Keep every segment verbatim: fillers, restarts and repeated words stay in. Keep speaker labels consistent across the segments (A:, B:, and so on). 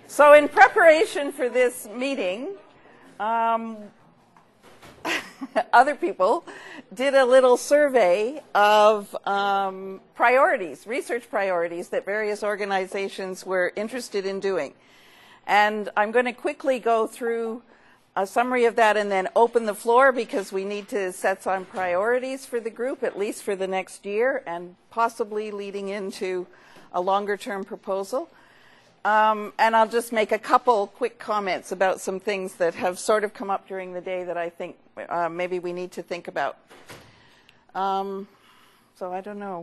A: So in preparation for this meeting, um, other people did a little survey of um, priorities, research priorities that various organizations were interested in doing. And I'm going to quickly go through a summary of that and then open the floor because we need to set some priorities for the group, at least for the next year, and possibly leading into a longer-term proposal. Um, and I'll just make a couple quick comments about some things that have sort of come up during the day that I think uh, maybe we need to think about. Um, so I don't know.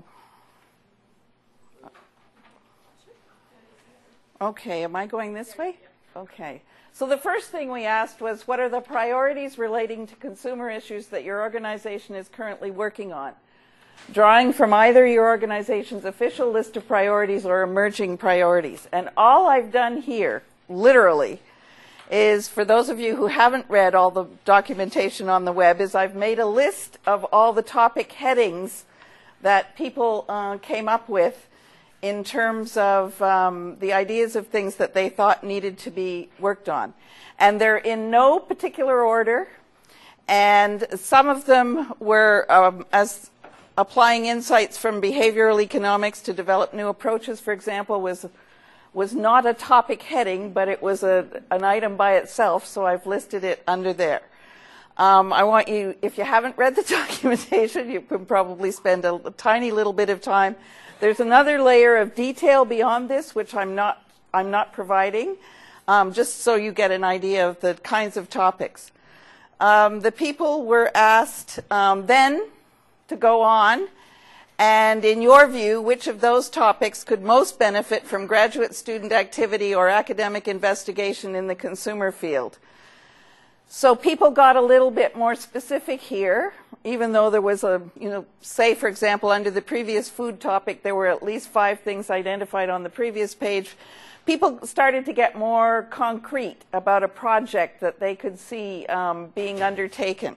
A: Okay, am I going this way? Okay. So the first thing we asked was, what are the priorities relating to consumer issues that your organization is currently working on? Drawing from either your organization's official list of priorities or emerging priorities. And all I've done here, literally, is for those of you who haven't read all the documentation on the web, is I've made a list of all the topic headings that people uh, came up with in terms of um, the ideas of things that they thought needed to be worked on. And they're in no particular order, and some of them were um, as applying insights from behavioral economics to develop new approaches, for example, was was not a topic heading, but it was a, an item by itself, so I've listed it under there. Um, I want you, if you haven't read the documentation, you can probably spend a, a tiny little bit of time. There's another layer of detail beyond this, which I'm not, I'm not providing, um, just so you get an idea of the kinds of topics. Um, the people were asked um, then to go on, and in your view, which of those topics could most benefit from graduate student activity or academic investigation in the consumer field? So people got a little bit more specific here, even though there was a, you know, say, for example, under the previous food topic, there were at least five things identified on the previous page. People started to get more concrete about a project that they could see um, being undertaken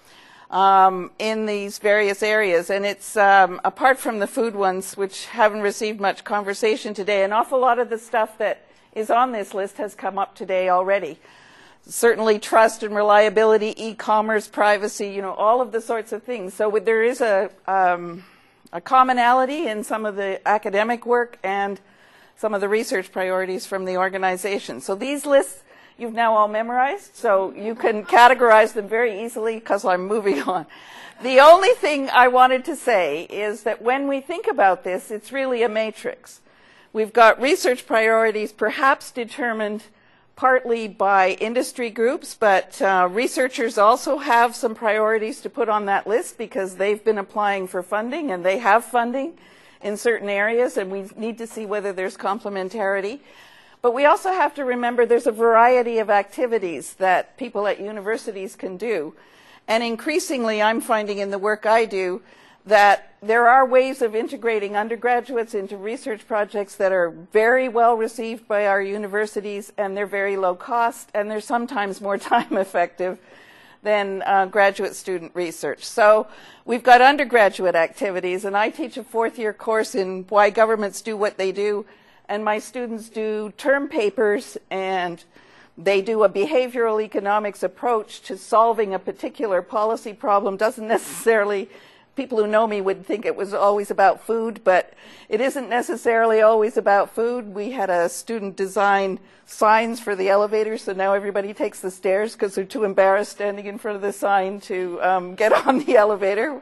A: um, in these various areas. And it's, um, apart from the food ones, which haven't received much conversation today, an awful lot of the stuff that is on this list has come up today already. Certainly trust and reliability, e-commerce, privacy, you know, all of the sorts of things. So there is a, um, a commonality in some of the academic work and some of the research priorities from the organization. So these lists you've now all memorized, so you can categorize them very easily because I'm moving on. The only thing I wanted to say is that when we think about this, it's really a matrix. We've got research priorities perhaps determined partly by industry groups, but uh, researchers also have some priorities to put on that list because they've been applying for funding and they have funding in certain areas, and we need to see whether there's complementarity. But we also have to remember there's a variety of activities that people at universities can do. And increasingly, I'm finding in the work I do that there are ways of integrating undergraduates into research projects that are very well received by our universities, and they're very low cost, and they're sometimes more time effective than uh, graduate student research. So we've got undergraduate activities, and I teach a fourth year course in why governments do what they do, and my students do term papers, and they do a behavioral economics approach to solving a particular policy problem. Doesn't necessarily, people who know me would think it was always about food, but it isn't necessarily always about food. We had a student design signs for the elevator, so now everybody takes the stairs because they're too embarrassed standing in front of the sign to um, get on the elevator.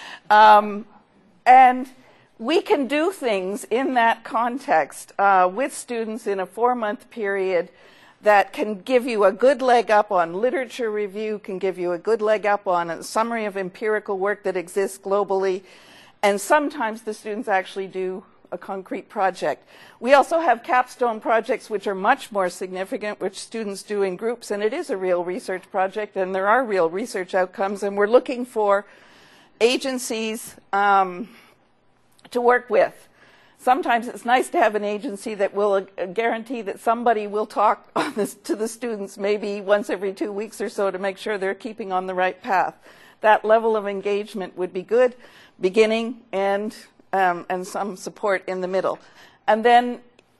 A: Um, and we can do things in that context uh, with students in a four-month period that can give you a good leg up on literature review, can give you a good leg up on a summary of empirical work that exists globally, and sometimes the students actually do a concrete project. We also have capstone projects which are much more significant, which students do in groups, and it is a real research project, and there are real research outcomes, and we're looking for agencies um, to work with. Sometimes it's nice to have an agency that will uh, guarantee that somebody will talk on this, to the students maybe once every two weeks or so to make sure they're keeping on the right path. That level of engagement would be good, beginning and, um, and some support in the middle. And then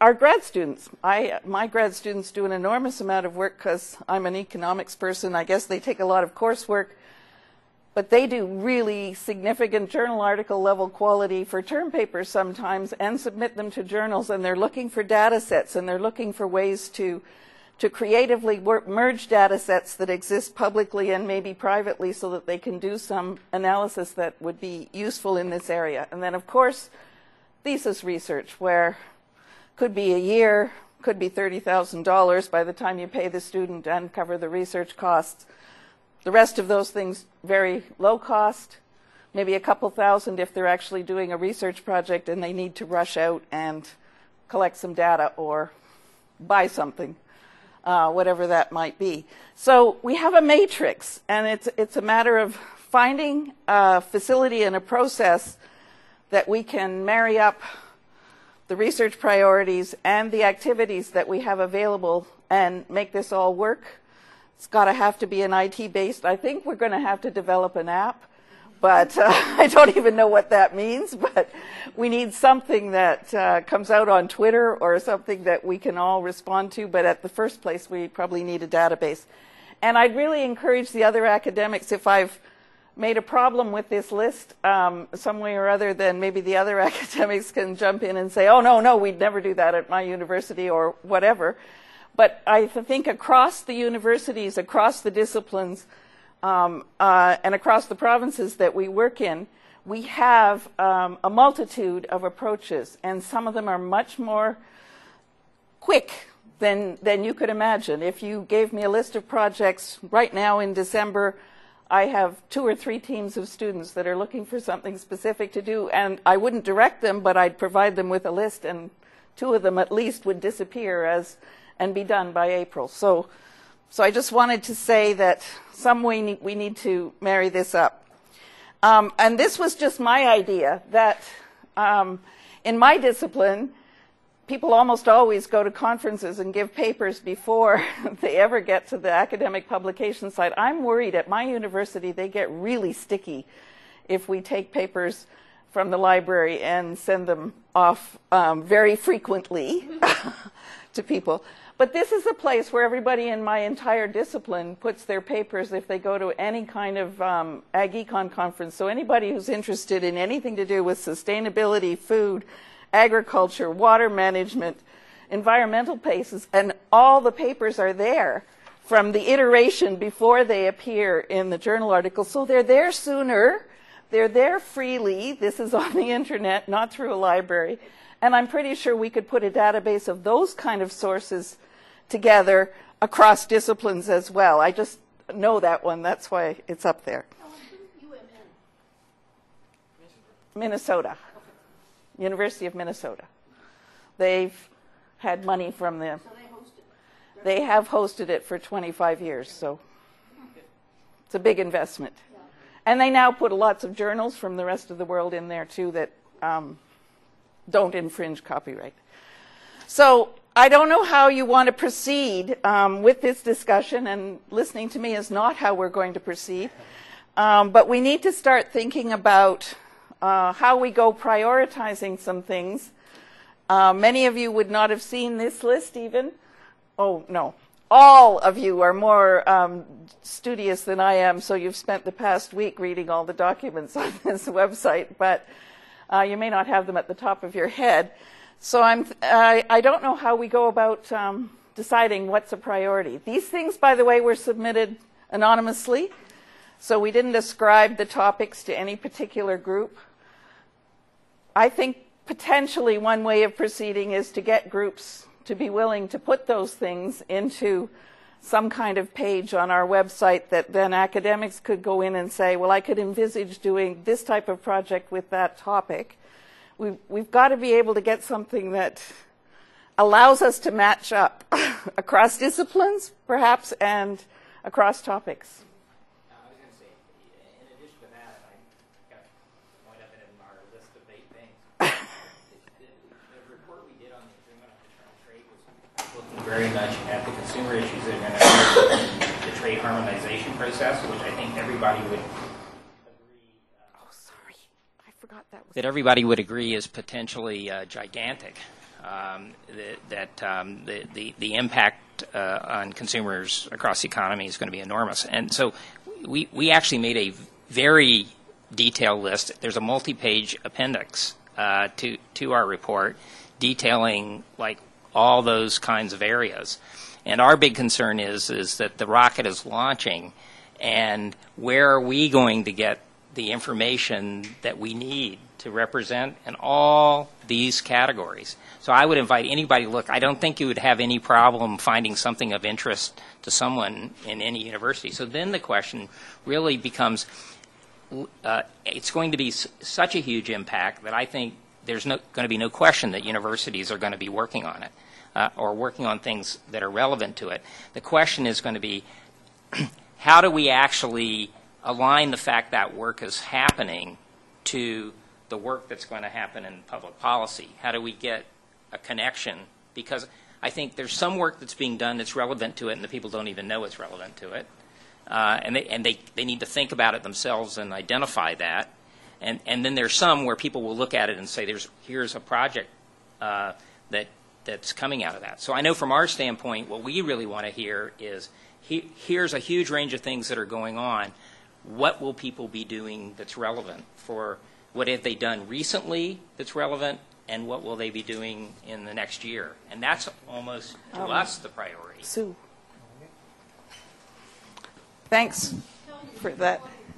A: our grad students. I, my grad students do an enormous amount of work because I'm an economics person. I guess they take a lot of coursework, but they do really significant journal article level quality for term papers sometimes and submit them to journals, and they're looking for data sets, and they're looking for ways to to creatively work, merge data sets that exist publicly and maybe privately so that they can do some analysis that would be useful in this area. And then, of course, thesis research, where could be a year, could be thirty thousand dollars by the time you pay the student and cover the research costs. The rest of those things, very low cost, maybe a couple thousand if they're actually doing a research project and they need to rush out and collect some data or buy something. Uh, whatever that might be. So we have a matrix, and it's, it's a matter of finding a facility and a process that we can marry up the research priorities and the activities that we have available and make this all work. It's got to have to be an I T-based. I think we're going to have to develop an app, but uh, I don't even know what that means, but we need something that uh, comes out on Twitter or something that we can all respond to, but at the first place we probably need a database. And I'd really encourage the other academics, if I've made a problem with this list um, some way or other, then maybe the other academics can jump in and say, oh, no, no, we'd never do that at my university or whatever. But I think across the universities, across the disciplines, Um, uh, and across the provinces that we work in, we have um, a multitude of approaches, and some of them are much more quick than, than you could imagine. If you gave me a list of projects right now in December, I have two or three teams of students that are looking for something specific to do, and I wouldn't direct them, but I'd provide them with a list, and two of them at least would disappear as and be done by April. So. So I just wanted to say that some way we need to marry this up. Um, and this was just my idea, that um, in my discipline, people almost always go to conferences and give papers before they ever get to the academic publication side. I'm worried at my university they get really sticky if we take papers from the library and send them off um, very frequently to people. But this is a place where everybody in my entire discipline puts their papers if they go to any kind of um, AgEcon conference. So anybody who's interested in anything to do with sustainability, food, agriculture, water management, environmental places, and all the papers are there from the iteration before they appear in the journal article. So they're there sooner. They're there freely. This is on the internet, not through a library. And I'm pretty sure we could put a database of those kind of sources together across disciplines as well. I just know that one. That's why it's up there.
B: U M N.
A: Minnesota. University of Minnesota. They've had money from the...
B: So they host it.
A: They have hosted it for twenty-five years, so it's a big investment.
B: Yeah.
A: And they now put lots of journals from the rest of the world in there, too, that um, don't infringe copyright. So I don't know how you want to proceed um, with this discussion, and listening to me is not how we're going to proceed. Um, but we need to start thinking about uh, how we go prioritizing some things. Uh, many of you would not have seen this list even. Oh, no. All of you are more um, studious than I am, so you've spent the past week reading all the documents on this website, but uh, you may not have them at the top of your head. So I'm, I, I don't know how we go about um, deciding what's a priority. These things, by the way, were submitted anonymously, so we didn't ascribe the topics to any particular group. I think potentially one way of proceeding is to get groups to be willing to put those things into some kind of page on our website that then academics could go in and say, well, I could envisage doing this type of project with that topic. We've, we've got to be able to get something that allows us to match up across disciplines, perhaps, and across topics.
C: I was going to say, in addition to that, I got to point up in our list of eight things. the, the report we did on the agreement on internal trade was looking very much at the consumer issues that are going to occur in the trade harmonization process, which I think everybody would agree. Uh,
A: oh, sorry. I forgot that was...
C: That everybody would agree is potentially uh, gigantic. um, that, that um, the, the, the impact uh, on consumers across the economy is going to be enormous. And so we, we actually made a very detailed list. There's a multi-page appendix uh, to, to our report detailing like all those kinds of areas. And our big concern is, is that the rocket is launching, and where are we going to get the information that we need to represent in all these categories? So I would invite anybody to look. I don't think you would have any problem finding something of interest to someone in any university. So then the question really becomes, uh, it's going to be s such a huge impact that I think there's no, going to be no question that universities are going to be working on it, uh, or working on things that are relevant to it. The question is going to be, how do we actually align the fact that work is happening to the work that's going to happen in public policy? How do we get a connection? Because I think there's some work that's being done that's relevant to it, and the people don't even know it's relevant to it. Uh, and they, and they, they need to think about it themselves and identify that. And, and then there's some where people will look at it and say, "There's here's a project uh, that that's coming out of that." So I know from our standpoint, what we really want to hear is, he, here's a huge range of things that are going on. What will people be doing that's relevant? For what have they done recently that's relevant, and what will they be doing in the next year? And that's almost to um, us the priority.
A: Sue, thanks for that.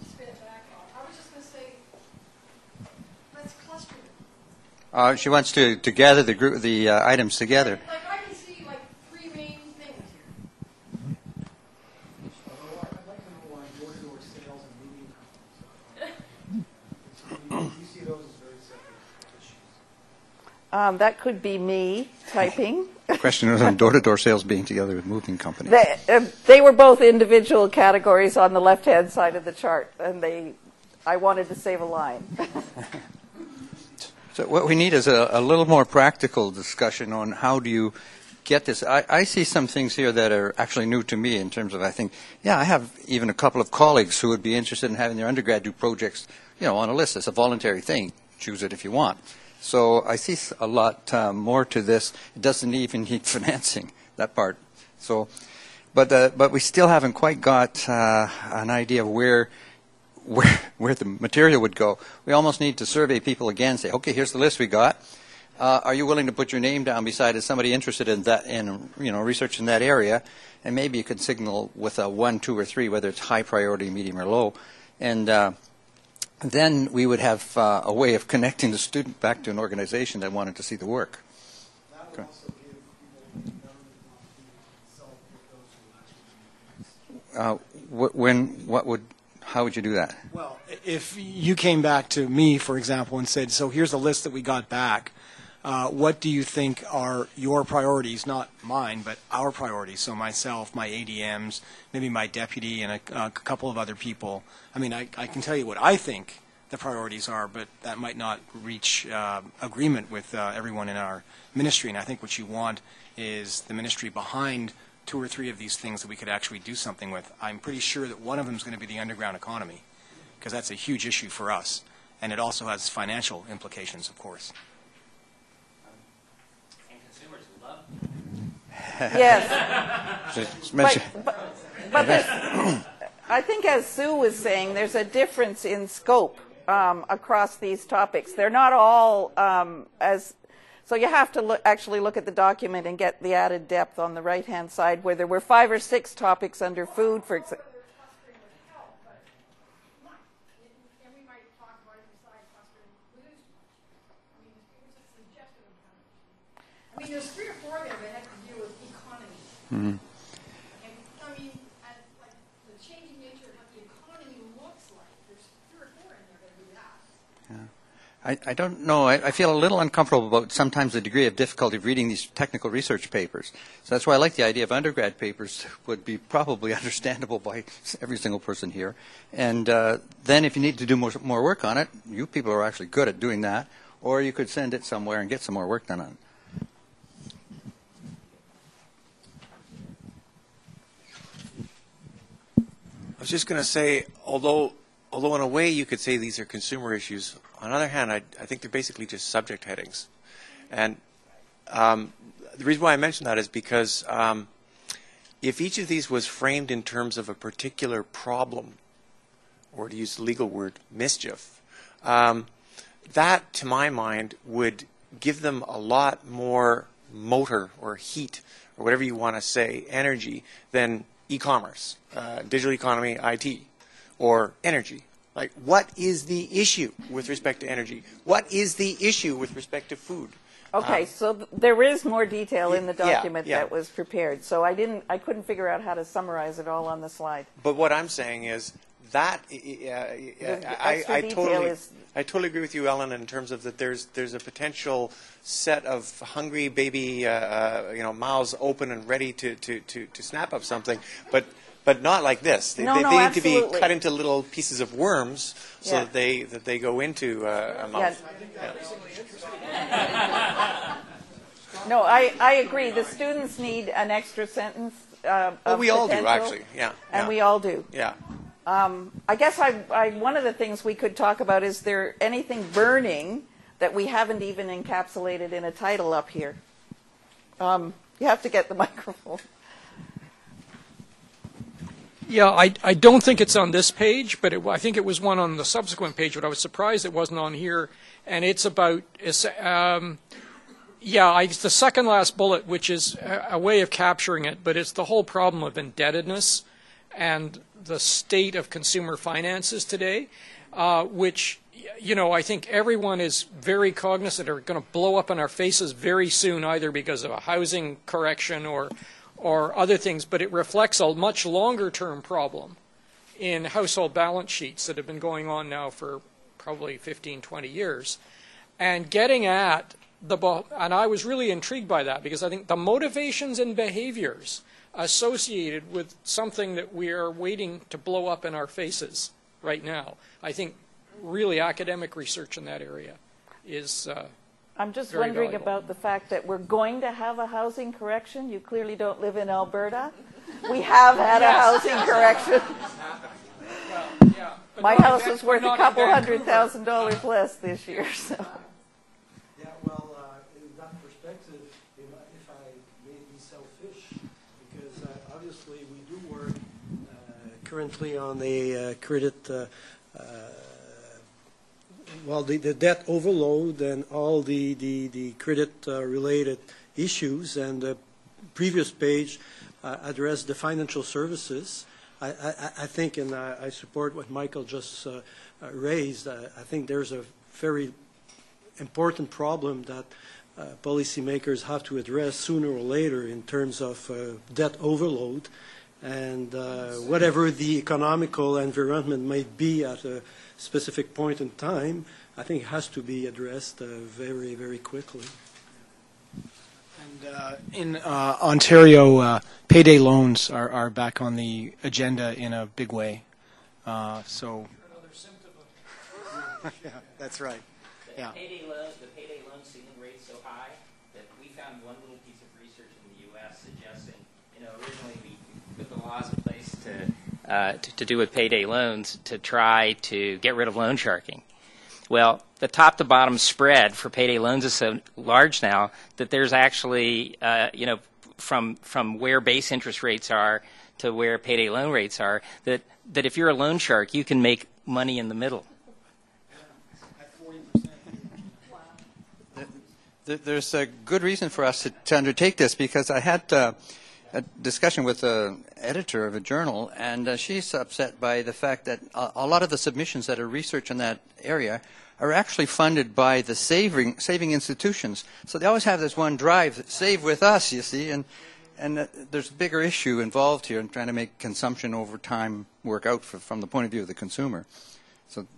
D: Uh, she wants to, to gather the group, the uh, items together.
B: Like, I can see like three main things here.
E: Although I'd like to know why door-to-door sales and moving companies. You see those as very separate issues.
A: Um, that could be me typing.
D: The question is on door-to-door sales being together with moving companies.
A: They, uh, they were both individual categories on the left-hand side of the chart, and they, I wanted to save a line.
D: So what we need is a, a little more practical discussion on how do you get this. I, I see some things here that are actually new to me in terms of, I think, yeah, I have even a couple of colleagues who would be interested in having their undergrad do projects, you know, on a list. It's a voluntary thing. Choose it if you want. So I see a lot uh, more to this. It doesn't even need financing, that part. So, but uh, but we still haven't quite got uh, an idea of where. Where, where the material would go. We almost need to survey people again, say, okay, here's the list we got. Uh, are you willing to put your name down beside as somebody interested in that, in you know, research in that area? And maybe you could signal with a one, two, or three, whether it's high priority, medium, or low. And uh, then we would have uh, a way of connecting the student back to an organization that wanted to see the work.
E: That would also give people the government opportunity to sell those who will actually
D: Uh, when, what would, how would you do that?
E: Well, if you came back to me, for example, and said, so here's the list that we got back, uh, what do you think are your priorities, not mine, but our priorities, so myself, my A D Ms, maybe my deputy, and a, a couple of other people. I mean, I, I can tell you what I think the priorities are, but that might not reach uh, agreement with uh, everyone in our ministry, and I think what you want is the ministry behind two or three of these things that we could actually do something with. I'm pretty sure that one of them is going to be the underground economy, because that's a huge issue for us, and it also has financial implications, of course.
C: And consumers love
A: Yes.
D: Just mention-
A: But, but, but there's, I think, as Sue was saying, there's a difference in scope um, across these topics. They're not all um, as... So you have to look, actually look at the document and get the added depth on the right-hand side, where there were five or six topics under food, for example.
B: I mean, there's three or four there that have to deal with economy.
D: Mm-hmm.
B: And I mean, as, like the changing nature of what the economy looks like, there's three or four in there that do that.
D: Yeah. I, I don't know. I, I feel a little uncomfortable about sometimes the degree of difficulty of reading these technical research papers. So that's why I like the idea of undergrad papers would be probably understandable by every single person here. And uh, then if you need to do more, more work on it, you people are actually good at doing that, or you could send it somewhere and get some more work done on it.
F: I was just going to say, although although in a way you could say these are consumer issues, on the other hand, I, I think they're basically just subject headings. And um, the reason why I mention that is because um, if each of these was framed in terms of a particular problem, or to use the legal word, mischief, um, that, to my mind, would give them a lot more motor or heat, or whatever you want to say, energy, than e-commerce, uh, digital economy, I T, or energy. Like, what is the issue with respect to energy? What is the issue with respect to food?
A: Okay,
F: Um,
A: so th- there is more detail in the
F: yeah,
A: document
F: yeah.
A: that was prepared. So I didn't, I couldn't figure out how to summarize it all on the slide.
F: But what I'm saying is that uh,
A: The
F: I,
A: extra
F: I
A: detail
F: totally,
A: is-
F: I totally agree with you, Ellen, in terms of that. There's there's a potential set of hungry baby, uh, uh, you know, mouths open and ready to, to, to, to snap up something, but but not like this. They,
A: No,
F: they,
A: no,
F: they need to be
A: absolutely.
F: cut into little pieces of worms so
A: Yeah.
F: that they that they go into uh, a mouth.
A: Yeah. No, I, I agree. The students need an extra sentence. Uh,
F: Well,
A: of
F: we all do,
A: potential,
F: actually. Yeah,
A: And
F: yeah.
A: we all do.
F: Yeah.
A: I guess I, I, one of the things we could talk about is there anything burning that we haven't even encapsulated in a title up here? Um, you have to get the microphone.
G: Yeah, I, I don't think it's on this page, but it, I think it was one on the subsequent page, but I was surprised it wasn't on here. And it's about, it's, um, yeah, I, it's the second last bullet, which is a, a way of capturing it, but it's the whole problem of indebtedness and the state of consumer finances today, uh, which, you know, I think everyone is very cognizant are going to blow up in our faces very soon, either because of a housing correction or or other things, but it reflects a much longer-term problem in household balance sheets that have been going on now for probably fifteen, twenty years. And getting at the, and I was really intrigued by that because I think the motivations and behaviors associated with something that we are waiting to blow up in our faces right now, I think really academic research in that area is uh,
A: I'm just
G: Very
A: wondering
G: valuable.
A: about the fact that we're going to have a housing correction. You clearly don't live in Alberta. We have had a housing correction.
G: yeah, but
A: My
G: not in
A: house
G: Van-
A: was worth a
G: not in
A: couple hundred
G: Vancouver.
A: thousand dollars less this year. So.
H: Yeah, well, uh, in that perspective, if I, if I may be selfish, because uh, obviously we do work uh, currently on a uh, credit, uh, uh, well, the, the debt overload and all the, the, the credit-related issues, and the previous page uh, addressed the financial services. I, I, I think, and I, I support what Michael just uh, uh, raised, uh, I think there's a very important problem that uh, policymakers have to address sooner or later in terms of uh, debt overload, and uh, whatever the economical environment may be at a specific point in time, I think it has to be addressed uh, very, very quickly.
E: And uh, in uh, Ontario, uh, payday loans are, are back on the agenda in a big way. Uh, so, yeah, that's right.
C: The
E: Yeah.
C: payday loan, the payday loan ceiling rate's so high that we found one little piece of research in the U S suggesting, you know, originally we we put the laws in place to, uh, to to do with payday loans to try to get rid of loan sharking. Well, the top to bottom spread for payday loans is so large now that there's actually, uh, you know, from from where base interest rates are to where payday loan rates are, that that if you're a loan shark, you can make money in the middle.
D: There- There's a good reason for us to, to undertake this because I had uh, a discussion with an editor of a journal, and uh, she's upset by the fact that a, a lot of the submissions that are research in that area are actually funded by the saving saving institutions. So they always have this one drive, save with us, you see, and and uh, there's a bigger issue involved here in trying to make consumption over time work out for, from the point of view of the consumer. So.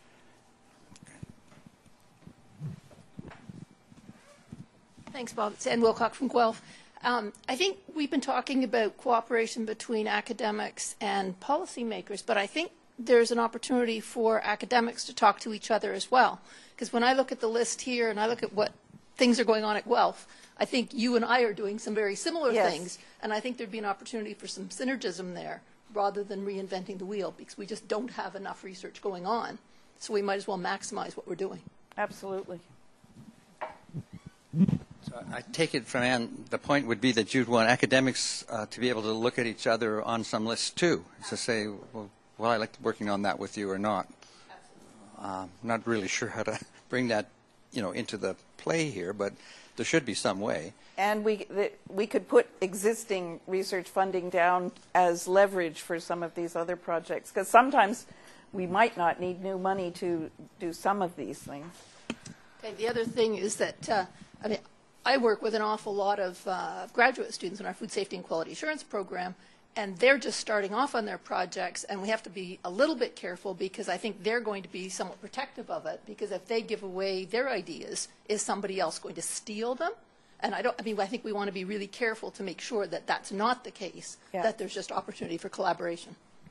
I: Thanks, Bob. It's Ann Wilcock from Guelph. Um, I think we've been talking about cooperation between academics and policymakers, but I think there's an opportunity for academics to talk to each other as well. Because when I look at the list here and I look at what things are going on at Guelph, I think you and I are doing some very similar
A: Yes.
I: things, and I think there'd be an opportunity for some synergism there rather than reinventing the wheel, because we just don't have enough research going on. So we might as well maximize what we're doing.
A: Absolutely.
D: So I take it from Ann, the point would be that you'd want academics uh, to be able to look at each other on some list too, to say, well, well I like working on that with you or not. Uh, I'm not really sure how to bring that, you know, into the play here, but there should be some way.
A: And we the, we could put existing research funding down as leverage for some of these other projects, because sometimes we might not need new money to do some of these things.
I: Okay, the other thing is that, uh, I mean, I work with an awful lot of uh, graduate students in our food safety and quality assurance program, and they're just starting off on their projects, and we have to be a little bit careful because I think they're going to be somewhat protective of it, because if they give away their ideas, is somebody else going to steal them? And I don't, I mean, I think we want to be really careful to make sure that that's not the case,
A: yeah.
I: that there's just opportunity for collaboration.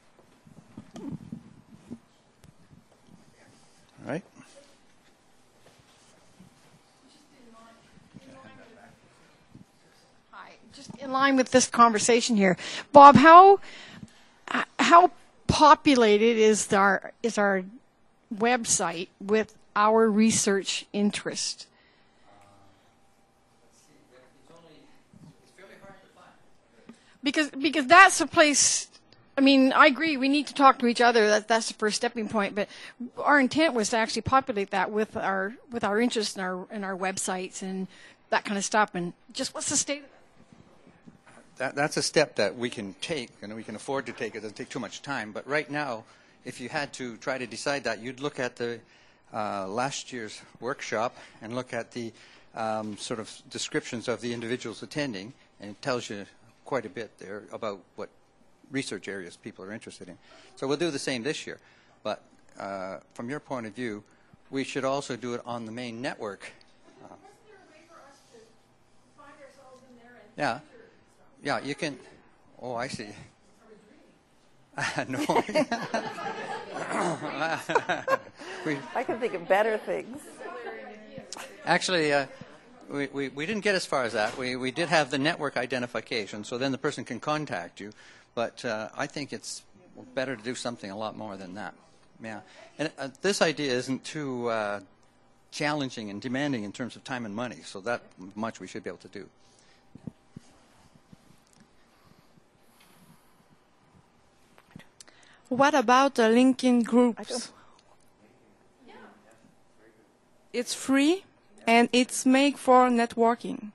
D: All right.
J: Just in line with this conversation here, Bob, how how populated is our is our website with our research interest? Because because that's a place. I mean, I agree. We need to talk to each other. That that's the first stepping point. But our intent was to actually populate that with our with our interest in our in our websites and that kind of stuff. And just what's the state of that?
D: That, that's a step that we can take, and we can afford to take. It doesn't take too much time. But right now, if you had to try to decide that, you'd look at the uh, last year's workshop and look at the um, sort of descriptions of the individuals attending, and it tells you quite a bit there about what research areas people are interested in. So we'll do the same this year. But uh, from your point of view, we should also do it on the main network. Uh,
B: Wasn't there a way for us to find ourselves in there and
D: yeah. Yeah, you can. Oh, I see. No. we,
A: I can think of better things.
D: actually, uh, we, we, we didn't get as far as that. We, we did have the network identification, so then the person can contact you. But uh, I think it's better to do something a lot more than that. Yeah. And uh, this idea isn't too uh, challenging and demanding in terms of time and money, so that much we should be able to do.
J: What about the LinkedIn groups? It's free and it's made for networking.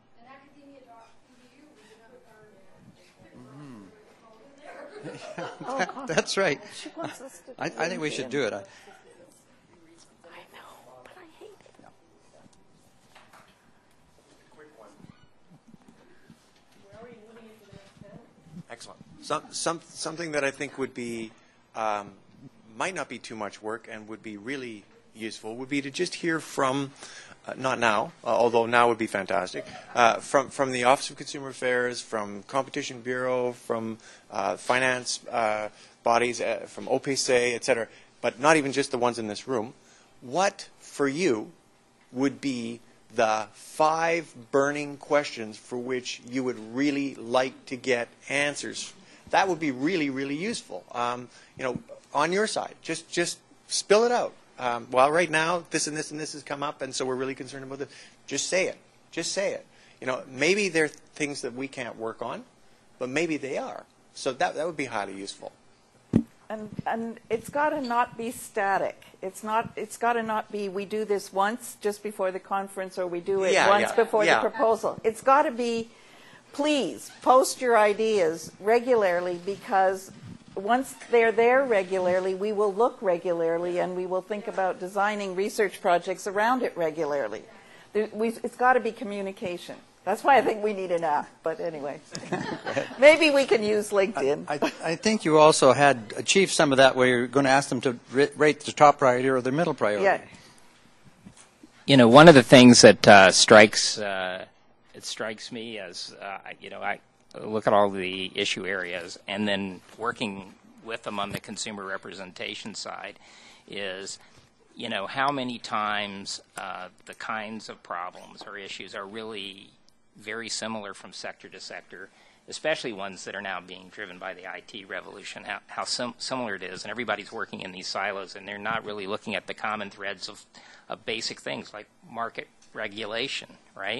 D: that, that's right.
A: She wants us to
D: I, I think we should do it. I,
A: I know, but I hate it.
F: Excellent. Some, some, something that I think would be, um, might not be too much work and would be really useful would be to just hear from, uh, not now, uh, although now would be fantastic, uh, from, from the Office of Consumer Affairs, from Competition Bureau, from uh, finance uh, bodies, uh, from O P C E, et cetera, but not even just the ones in this room. What, for you, would be the five burning questions for which you would really like to get answers? That would be really, really useful. Um, you know, on your side, just just spill it out. Um, well, right now, this and this and this has come up, and so we're really concerned about this. Just say it. Just say it. You know, maybe there are things that we can't work on, but maybe they are. So that that would be highly useful.
A: And and it's got to not be static. It's not. It's got to not be we do this once just before the conference, or we do it
F: Yeah,
A: once
F: yeah,
A: before
F: yeah.
A: the proposal. It's got to be. Please post your ideas regularly, because once they're there regularly, we will look regularly, and we will think about designing research projects around it regularly. There, we, it's got to be communication. That's why I think we need an app. But anyway, maybe we can use LinkedIn.
D: I, I think you also had achieved some of that where you're going to ask them to rate the top priority or the middle priority.
A: Yeah.
C: You know, one of the things that uh, strikes uh, it strikes me as uh, you know, I look at all the issue areas, and then working with them on the consumer representation side is, you know, how many times uh, the kinds of problems or issues are really very similar from sector to sector, especially ones that are now being driven by the I T revolution, how, how sim- similar it is, and everybody's working in these silos, and they're not really looking at the common threads of, of basic things like market regulation, right?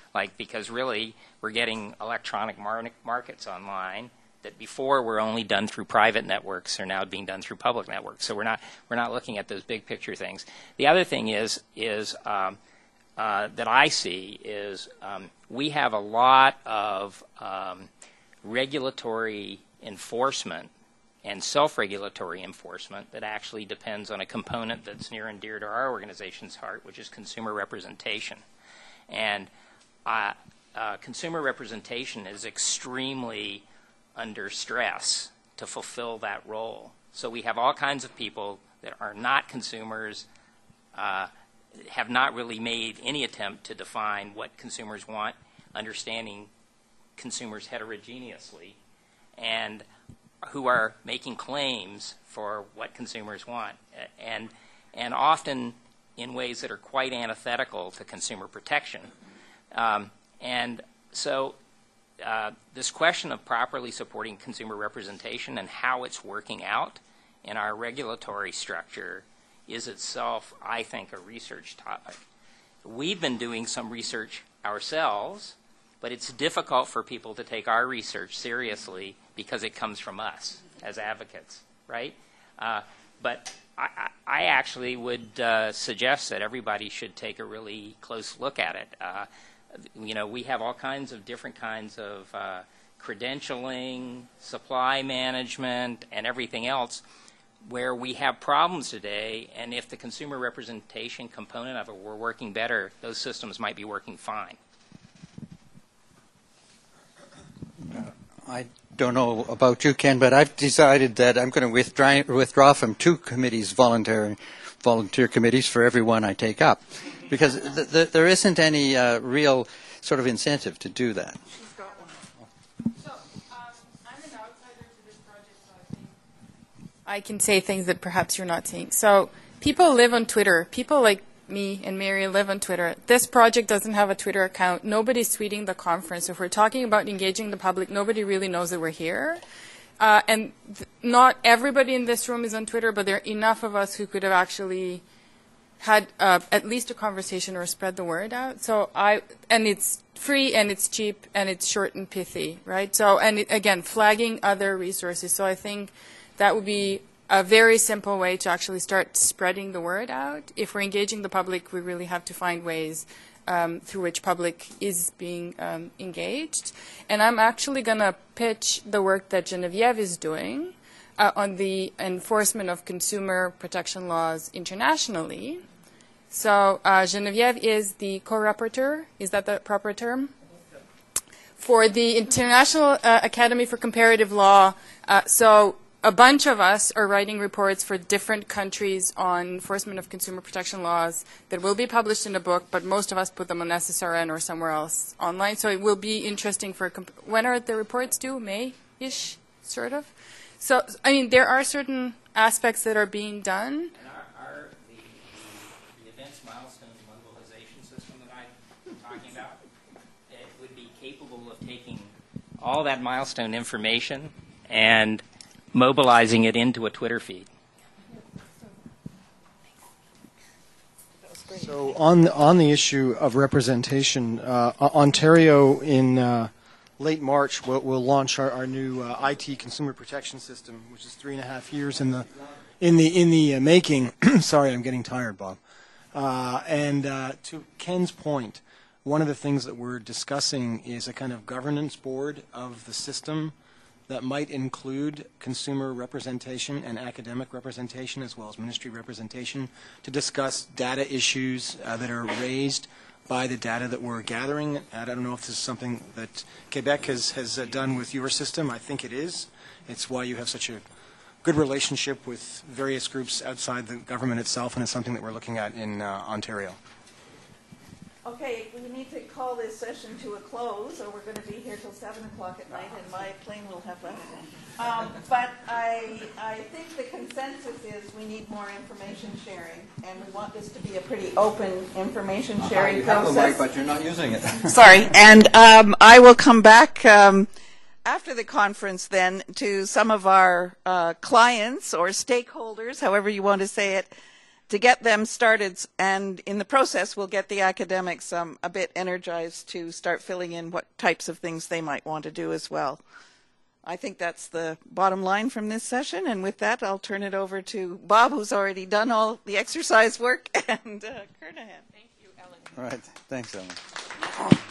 C: Like, because really, we're getting electronic mar- markets online that before were only done through private networks are now being done through public networks. So we're not we're not looking at those big picture things. The other thing is is um, uh, that I see is um, we have a lot of um, regulatory enforcement and self-regulatory enforcement that actually depends on a component that's near and dear to our organization's heart, which is consumer representation. And uh, uh, consumer representation is extremely under stress to fulfill that role. So we have all kinds of people that are not consumers, uh, have not really made any attempt to define what consumers want, understanding consumers heterogeneously, and who are making claims for what consumers want, and and often in ways that are quite antithetical to consumer protection. Um, and so uh, this question of properly supporting consumer representation and how it's working out in our regulatory structure is itself, I think, a research topic. We've been doing some research ourselves, but it's difficult for people to take our research seriously because it comes from us as advocates, right? Uh, but I, I actually would uh, suggest that everybody should take a really close look at it. Uh, you know, we have all kinds of different kinds of uh, credentialing, supply management, and everything else where we have problems today, and if the consumer representation component of it were working better, those systems might be working fine.
D: I don't know about you, Ken, but I've decided that I'm going to withdraw, withdraw from two committees, volunteer, volunteer committees, for every one I take up, because th- th- there isn't any uh, real sort of incentive to do that.
K: So, um, I'm an outsider to this project, so I think I can say things that perhaps you're not seeing. So, people live on Twitter. People like me and Mary live on Twitter. This project doesn't have a Twitter account. Nobody's tweeting the conference. If we're talking about engaging the public, nobody really knows that we're here. Uh, and th- not everybody in this room is on Twitter, but there are enough of us who could have actually had uh, at least a conversation or spread the word out. So I, and it's free and it's cheap and it's short and pithy, right? So, and it, again, flagging other resources. So I think that would be a very simple way to actually start spreading the word out. If we're engaging the public, we really have to find ways um, through which public is being um, engaged. And I'm actually going to pitch the work that Genevieve is doing uh, on the enforcement of consumer protection laws internationally. So uh, Genevieve is the co-rapporteur, is that the proper term? For the International uh, Academy for Comparative Law. Uh, so a bunch of us are writing reports for different countries on enforcement of consumer protection laws that will be published in a book, but most of us put them on S S R N or somewhere else online. So it will be interesting for, comp- when are the reports due? May-ish, sort of? So, I mean, there are certain aspects that are being done.
C: And our, our, the, the events milestone mobilization system that I'm talking about, it would be capable of taking all that milestone information and mobilizing it into a Twitter feed.
E: So on the, on the issue of representation, uh, Ontario in uh, late March will, will launch our, our new uh, I T consumer protection system, which is three and a half years in the in the in the uh, making. Sorry, I'm getting tired, Bob. Uh, and uh, to Ken's point, one of the things that we're discussing is a kind of governance board of the system that might include consumer representation and academic representation as well as ministry representation to discuss data issues uh, that are raised by the data that we're gathering. I don't know if this is something that Quebec has, has uh, done with your system. I think it is. It's why you have such a good relationship with various groups outside the government itself, and it's something that we're looking at in uh, Ontario.
A: Okay, we need to call this session to a close, or we're going to be here till seven o'clock at night, and my plane will have left. Um, but I, I think the consensus is we need more information sharing, and we want this to be a pretty open information sharing
D: uh, you
A: process.
D: have the mic, but you're not using it.
A: Sorry, and um, I will come back um, after the conference then to some of our uh, clients or stakeholders, however you want to say it, to get them started, and in the process we'll get the academics um, a bit energized to start filling in what types of things they might want to do as well. I think that's the bottom line from this session, and with that I'll turn it over to Bob, who's already done all the exercise work, and uh, Kernahan.
K: Thank you, Ellen.
D: All right, thanks, Ellen.